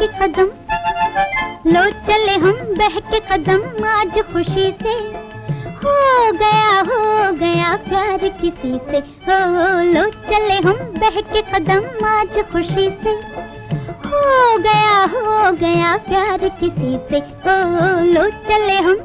के कदम, लो चले हम बहके कदम आज खुशी से। हो गया प्यार किसी से, हो लो चले हम बहके कदम आज खुशी से। हो गया प्यार किसी से, हो लो चले हम।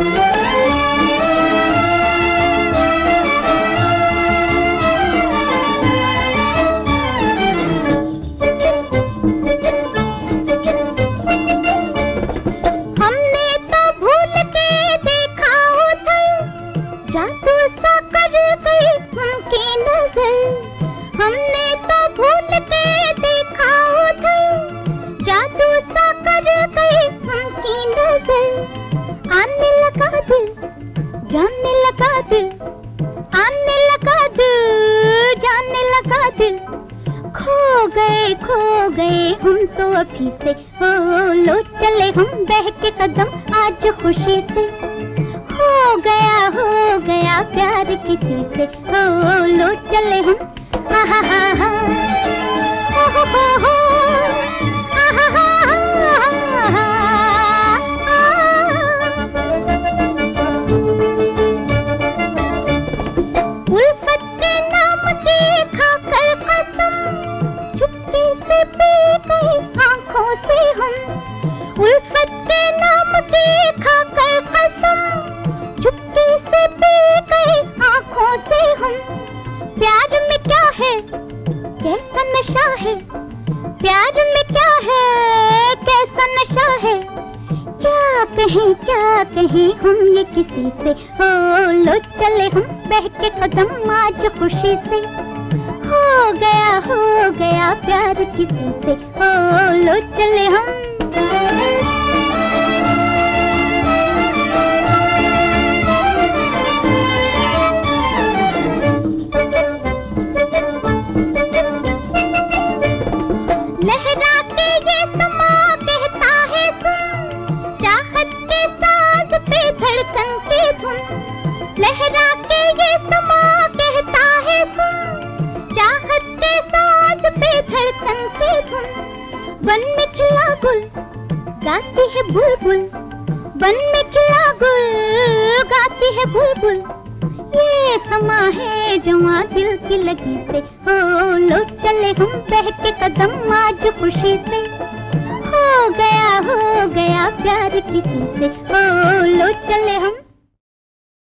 जादू सा कर गई उनकी नजर, हमने तो भूल के देखा उधर। जादू सा कर गई उनकी नजर, आने लगा दिल, जानने लगा दिल, आने लगा दिल, जानने लगा दिल। खो गए हम तो अभी से, हो लो चले हम बहके कदम आज खुशी से। हो गया प्यार किसी से, हो लो चले हम। हा हा हा हा, हो हो हो, हा हा हा हा। उल्फत के नाम की खाकर कसम, चुपके से पी गए आंखों से हम। उल्फत के नाम की खाकर कसम, चुपके से पी गए आंखों से हम। प्यार में क्या है कैसा नशा है, प्यार में क्या है कैसा नशा है। क्या कहें हम ये किसी से, हो लो चले हम बहके कदम आज खुशी से। हो गया प्यार किसी से, हो लो चले हम। लहरा के ये समा कहता है सुन, चाहत के साज पे धड़कन की धुन। लहरा के ये समा कहता है सुन, चाहत के साज पे धड़कन की धुन। वन में खिला गुल गाती है बुलबुल, वन में खिला गुल गाती है बुलबुल। ये समा है जवां दिल की लगी से, हो लो चले हम बहके कदम आज खुशी से। हो गया प्यार किसी से, हो लो चले हम।